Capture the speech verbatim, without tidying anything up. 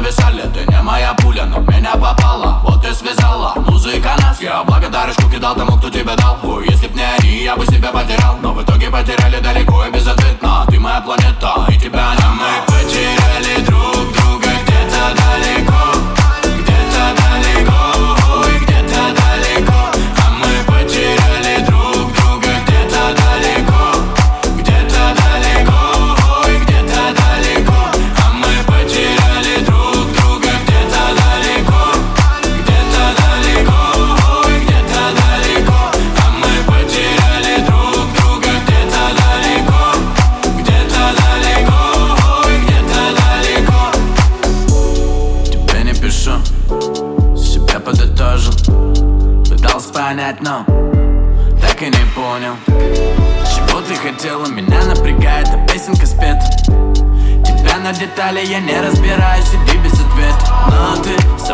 написали, ты не моя пуля, но в меня попала. Вот и связала музыка нас. Я благодарочку кидал тому, кто тебе дал. Ой, если б не они, я бы себя потерял. Но в итоге потеряли далеко и безответно. Ты моя планета, и тебя не мы потеряли друг друга где-то далеко. Где-то далеко, ой, где-то далеко. А мы потеряли друг друга где-то далеко. Где-то далеко, ой, где-то далеко. А мы потеряли друг друга где-то далеко. Где-то далеко, ой, где-то далеко. А мы потеряли друг друга где-то далеко. Где-то далеко, ой, где-то далеко. Тебе не пишу, себя подытожил. Пытался понять, но так и не понял, чего ты хотела, меня напрягает, а песенка спета. Тебя на детали я не разбираюсь, иди без ответа. Но ты